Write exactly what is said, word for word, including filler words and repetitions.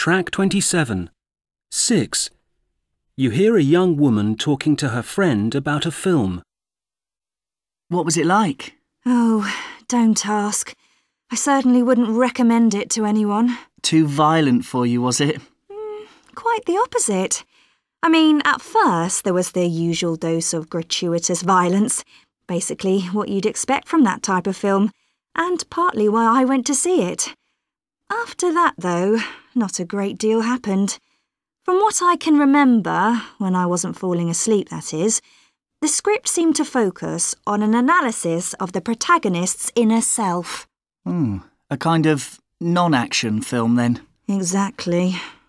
Track twenty-seven. six. You hear a young woman talking to her friend about a film. What was it like? Oh, don't ask. I certainly wouldn't recommend it to anyone. Too violent for you, was it? Mm, quite the opposite. I mean, at first there was the usual dose of gratuitous violence, basically what you'd expect from that type of film, and partly why I went to see it. After that, though, not a great deal happened. From what I can remember, when I wasn't falling asleep, that is, the script seemed to focus on an analysis of the protagonist's inner self. Hmm, a kind of non-action film then. Exactly.